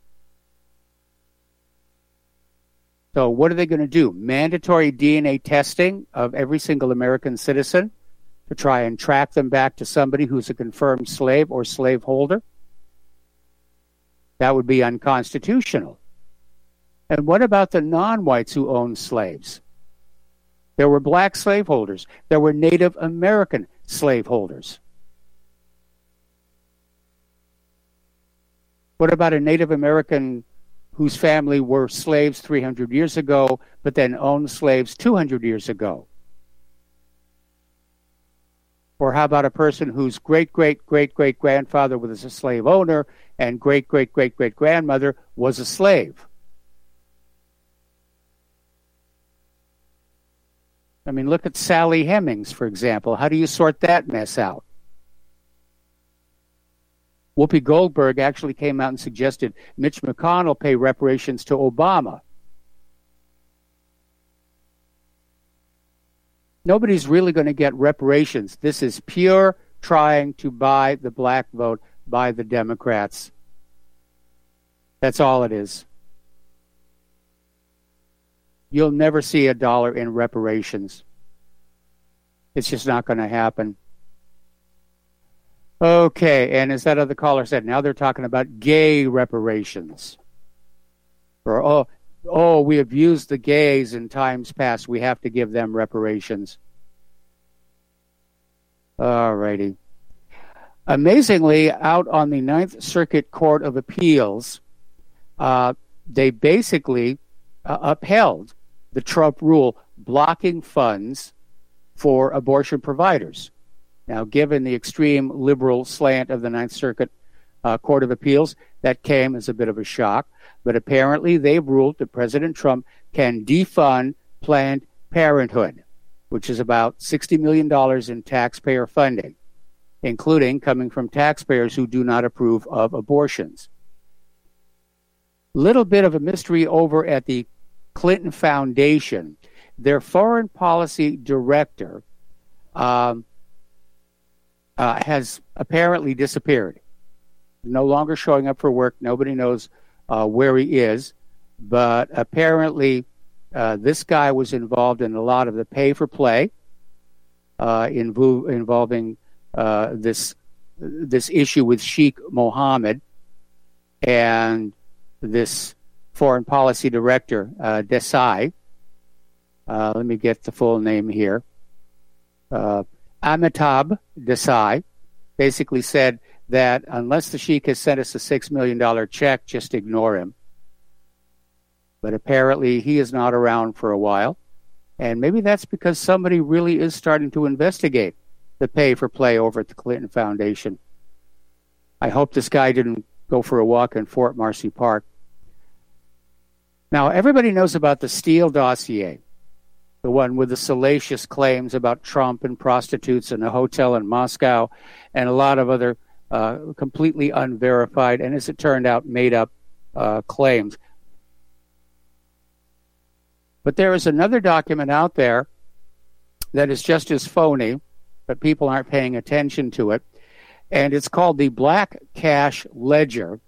So what are they going to do? Mandatory DNA testing of every single American citizen to try and track them back to somebody who's a confirmed slave or slaveholder? That would be unconstitutional. And what about the non-whites who owned slaves? There were black slaveholders. There were Native American slaveholders. What about a Native American whose family were slaves 300 years ago, but then owned slaves 200 years ago? Or how about a person whose great-great-great-great-grandfather was a slave owner and great-great-great-great-grandmother was a slave? I mean, look at Sally Hemings, for example. How do you sort that mess out? Whoopi Goldberg actually came out and suggested Mitch McConnell pay reparations to Obama. Nobody's really going to get reparations. This is pure trying to buy the black vote by the Democrats. That's all it is. You'll never see $1 in reparations. It's just not going to happen. Okay, and as that other caller said, now they're talking about gay reparations. Or, we abused the gays in times past. We have to give them reparations. All righty. Amazingly, out on the Ninth Circuit Court of Appeals, they basically upheld the Trump rule blocking funds for abortion providers. Now, given the extreme liberal slant of the Ninth Circuit Court of Appeals, that came as a bit of a shock. But apparently they've ruled that President Trump can defund Planned Parenthood, which is about $60 million in taxpayer funding, including coming from taxpayers who do not approve of abortions. Little bit of a mystery over at the Clinton Foundation. Their foreign policy director has apparently disappeared. No longer showing up for work. Nobody knows where he is. But apparently this guy was involved in a lot of the pay-for-play involving this issue with Sheikh Mohammed and this foreign policy director, Desai. Let me get the full name here. Amitabh Desai basically said that unless the Sheikh has sent us a $6 million check, just ignore him. But apparently he is not around for a while. And maybe that's because somebody really is starting to investigate the pay-for-play over at the Clinton Foundation. I hope this guy didn't go for a walk in Fort Marcy Park. Now, everybody knows about the Steele dossier, the one with the salacious claims about Trump and prostitutes in a hotel in Moscow and a lot of other completely unverified and, as it turned out, made-up claims. But there is another document out there that is just as phony, but people aren't paying attention to it. And it's called the Black Cash Ledger.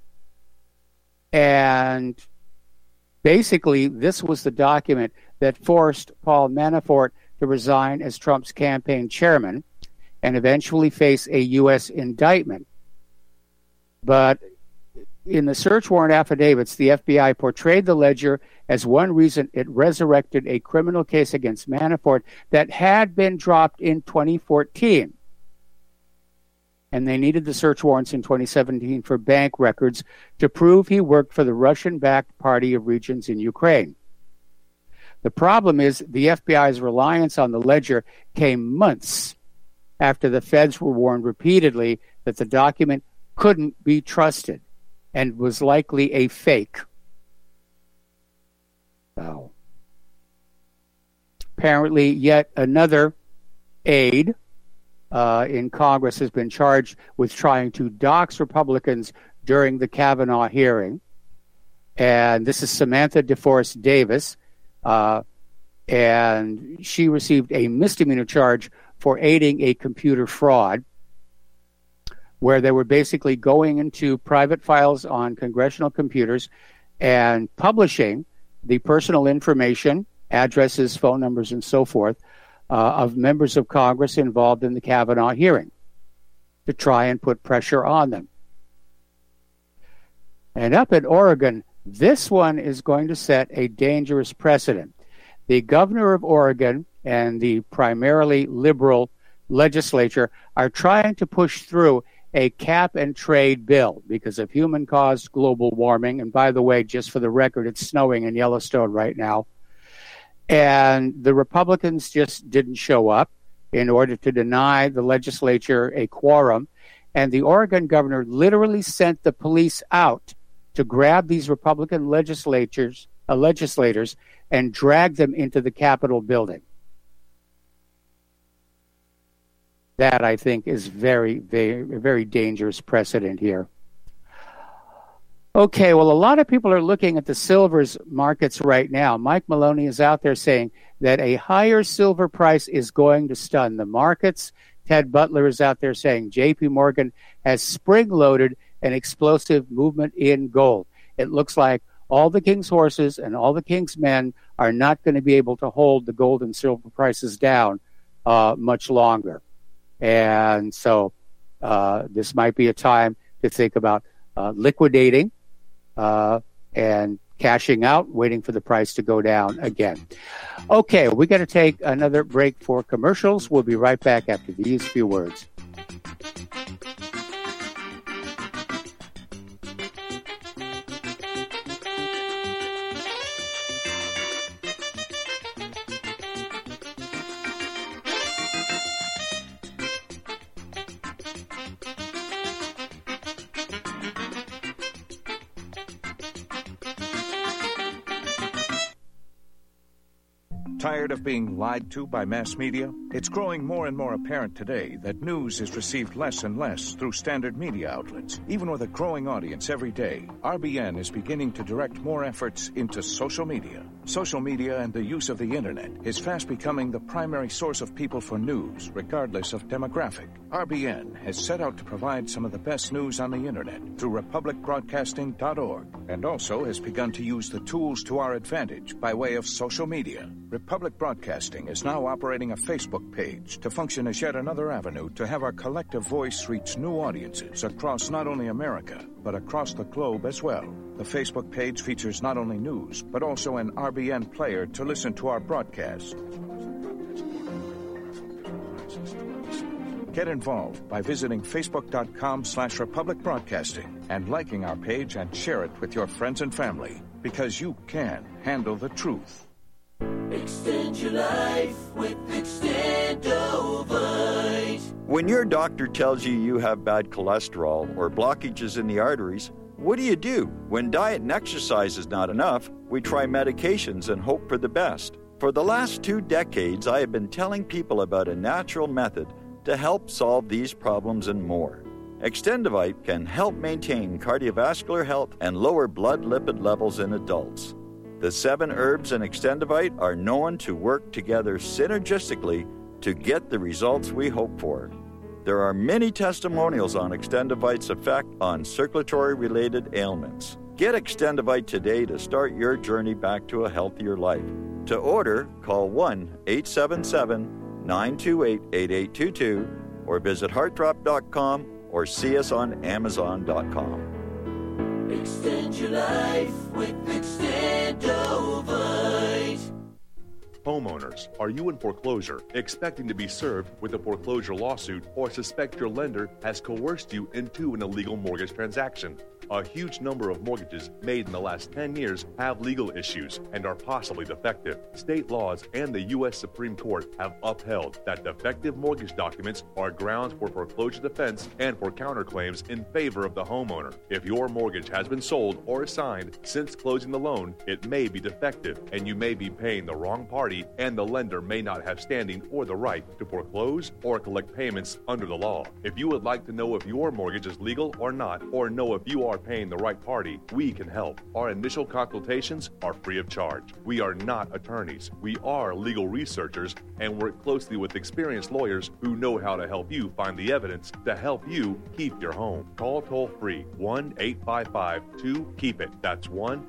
And basically, this was the document that forced Paul Manafort to resign as Trump's campaign chairman and eventually face a U.S. indictment. But in the search warrant affidavits, the FBI portrayed the ledger as one reason it resurrected a criminal case against Manafort that had been dropped in 2014. And they needed the search warrants in 2017 for bank records to prove he worked for the Russian-backed Party of Regions in Ukraine. The problem is the FBI's reliance on the ledger came months after the feds were warned repeatedly that the document couldn't be trusted and was likely a fake. So, apparently, yet another aide in Congress has been charged with trying to dox Republicans during the Kavanaugh hearing. And this is Samantha DeForest Davis. And she received a misdemeanor charge for aiding a computer fraud where they were basically going into private files on congressional computers and publishing the personal information, addresses, phone numbers, and so forth, of members of Congress involved in the Kavanaugh hearing to try and put pressure on them. And up in Oregon, this one is going to set a dangerous precedent. The governor of Oregon and the primarily liberal legislature are trying to push through a cap-and-trade bill because of human-caused global warming. And by the way, just for the record, it's snowing in Yellowstone right now. And the Republicans just didn't show up in order to deny the legislature a quorum. And the Oregon governor literally sent the police out to grab these Republican legislators and drag them into the Capitol building. That, I think, is very, very, very dangerous precedent here. Okay, well, a lot of people are looking at the silver's markets right now. Mike Maloney is out there saying that a higher silver price is going to stun the markets. Ted Butler is out there saying J.P. Morgan has spring-loaded an explosive movement in gold. It looks like all the king's horses and all the king's men are not going to be able to hold the gold and silver prices down much longer. And so this might be a time to think about liquidating and cashing out, waiting for the price to go down again. Okay, we got to take another break for commercials. We'll be right back after these few words. Tired of being lied to by mass media? It's growing more and more apparent today that news is received less and less through standard media outlets. Even with a growing audience every day, RBN is beginning to direct more efforts into social media. Social media and the use of the internet is fast becoming the primary source of people for news, regardless of demographic. RBN has set out to provide some of the best news on the internet through republicbroadcasting.org, and also has begun to use the tools to our advantage by way of social media. Republic Broadcasting is now operating a Facebook page to function as yet another avenue to have our collective voice reach new audiences across not only America, but across the globe as well. The Facebook page features not only news, but also an RBN player to listen to our broadcast. Get involved by visiting facebook.com/Republic Broadcasting and liking our page and share it with your friends and family, because you can handle the truth. Extend your life with Extendovite. When your doctor tells you you have bad cholesterol or blockages in the arteries, what do? When diet and exercise is not enough, we try medications and hope for the best. For the last 2 decades, I have been telling people about a natural method to help solve these problems and more. Extendovite can help maintain cardiovascular health and lower blood lipid levels in adults. The 7 herbs in Extendovite are known to work together synergistically to get the results we hope for. There are many testimonials on Extendovite's effect on circulatory-related ailments. Get Extendovite today to start your journey back to a healthier life. To order, call 1-877-928-8822 or visit heartdrop.com or see us on amazon.com. Extend your life with Extendovite. Homeowners, are you in foreclosure, expecting to be served with a foreclosure lawsuit, or suspect your lender has coerced you into an illegal mortgage transaction? A huge number of mortgages made in the last 10 years have legal issues and are possibly defective. State laws and the U.S. Supreme Court have upheld that defective mortgage documents are grounds for foreclosure defense and for counterclaims in favor of the homeowner. If your mortgage has been sold or assigned since closing the loan, it may be defective, and you may be paying the wrong party, and the lender may not have standing or the right to foreclose or collect payments under the law. If you would like to know if your mortgage is legal or not, or know if you are paying the right party, we can help. Our initial consultations are free of charge. We are not attorneys. We are legal researchers and work closely with experienced lawyers who know how to help you find the evidence to help you keep your home. Call toll-free 1-855-2-KEEP-IT. That's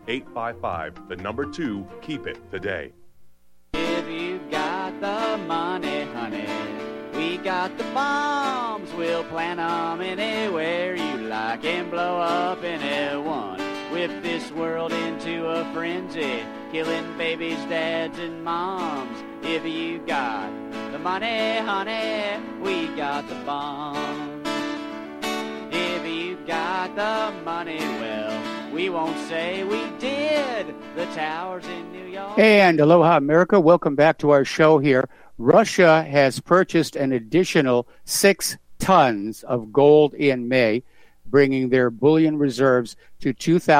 1-855-2-KEEP-IT today. If you got the money, honey, we got the bombs. We'll plant 'em anywhere you like and blow up anyone. Whip this world into a frenzy, killing babies, dads, and moms. If you got the money, honey, we got the bombs. If you got the money, well, we won't say we did. The towers in New York. And aloha, America. Welcome back to our show here. Russia has purchased an additional 6 tons of gold in May, bringing their bullion reserves to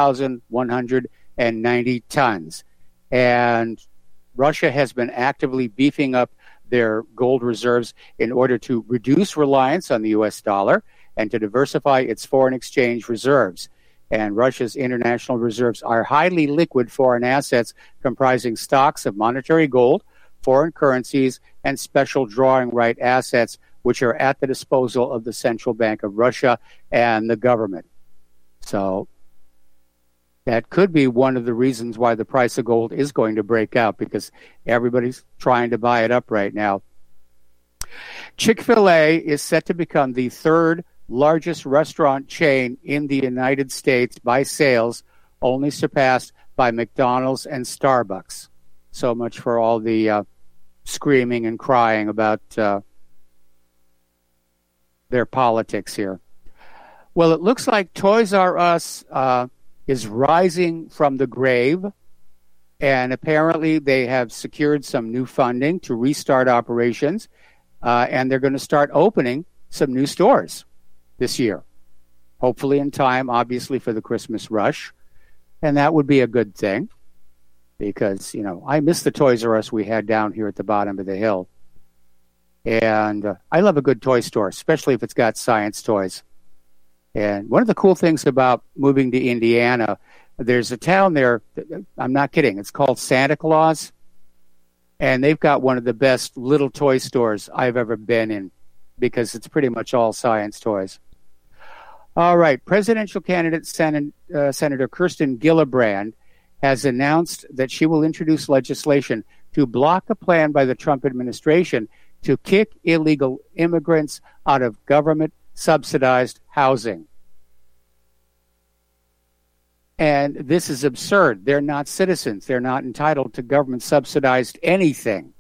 2,190 tons. And Russia has been actively beefing up their gold reserves in order to reduce reliance on the U.S. dollar and to diversify its foreign exchange reserves. and Russia's international reserves are highly liquid foreign assets comprising stocks of monetary gold, foreign currencies, and special drawing right assets, which are at the disposal of the Central Bank of Russia and the government. So that could be one of the reasons why the price of gold is going to break out, because everybody's trying to buy it up right now. Chick-fil-A is set to become the third largest restaurant chain in the United States by sales, only surpassed by McDonald's and Starbucks. So much for all the screaming and crying about their politics here. Well, it looks like Toys R Us is rising from the grave, and apparently they have secured some new funding to restart operations, and they're going to start opening some new stores this year, hopefully in time, obviously, for the Christmas rush. And that would be a good thing because, you know, I miss the Toys R Us we had down here at the bottom of the hill. And I love a good toy store, especially if it's got science toys. And one of the cool things about moving to Indiana, there's a town there, I'm not kidding, it's called Santa Claus. And they've got one of the best little toy stores I've ever been in because it's pretty much all science toys. All right, presidential candidate Senator Kirsten Gillibrand has announced that she will introduce legislation to block a plan by the Trump administration to kick illegal immigrants out of government-subsidized housing. And this is absurd. They're not citizens. They're not entitled to government-subsidized anything.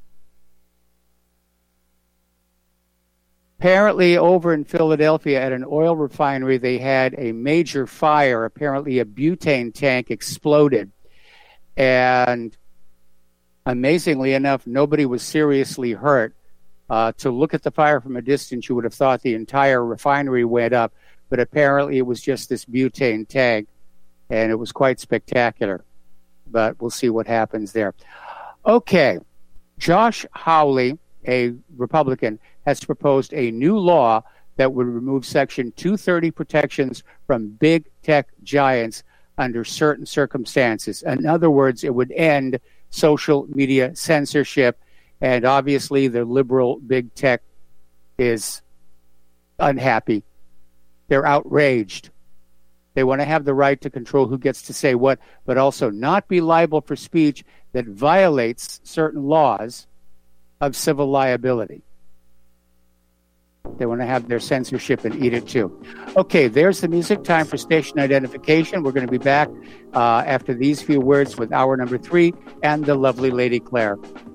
Apparently, over in Philadelphia at an oil refinery, they had a major fire. Apparently, a butane tank exploded. And amazingly enough, nobody was seriously hurt. To look at the fire from a distance, you would have thought the entire refinery went up. But apparently, it was just this butane tank. And it was quite spectacular. But we'll see what happens there. Okay. Josh Hawley, a Republican, has proposed a new law that would remove Section 230 protections from big tech giants under certain circumstances. In other words, it would end social media censorship. And obviously, the liberal big tech is unhappy. They're outraged. They want to have the right to control who gets to say what, but also not be liable for speech that violates certain laws of civil liability. They want to have their censorship and eat it too. Okay, there's the music. Time for station identification. We're going to be back after these few words with hour number 3 and the lovely Lady Claire.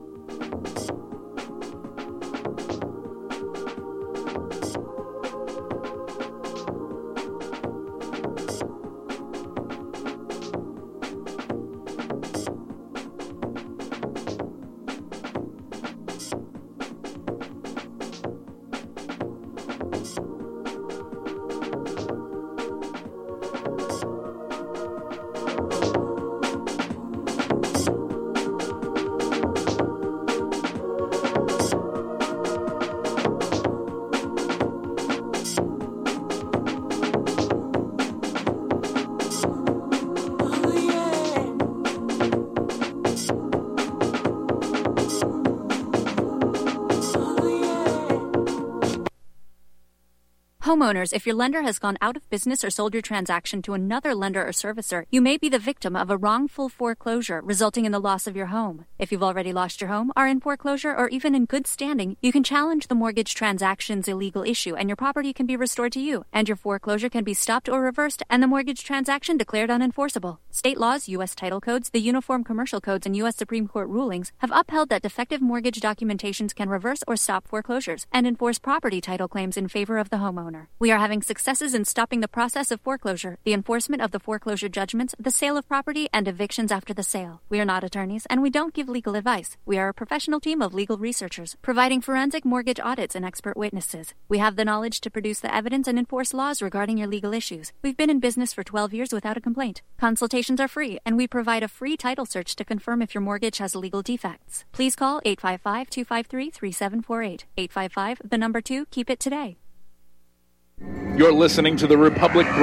Homeowners, if your lender has gone out of business or sold your transaction to another lender or servicer, you may be the victim of a wrongful foreclosure resulting in the loss of your home. If you've already lost your home, are in foreclosure, or even in good standing, you can challenge the mortgage transaction's illegal issue and your property can be restored to you, and your foreclosure can be stopped or reversed and the mortgage transaction declared unenforceable. State laws, U.S. title codes, the Uniform Commercial Codes, and U.S. Supreme Court rulings have upheld that defective mortgage documentations can reverse or stop foreclosures and enforce property title claims in favor of the homeowner. We are having successes in stopping the process of foreclosure, the enforcement of the foreclosure judgments, the sale of property, and evictions after the sale. We are not attorneys, and we don't give legal advice. We are a professional team of legal researchers, providing forensic mortgage audits and expert witnesses. We have the knowledge to produce the evidence and enforce laws regarding your legal issues. We've been in business for 12 years without a complaint. Consultations are free, and we provide a free title search to confirm if your mortgage has legal defects. Please call 855-253-3748. 855, the number 2, keep it today. You're listening to the Republic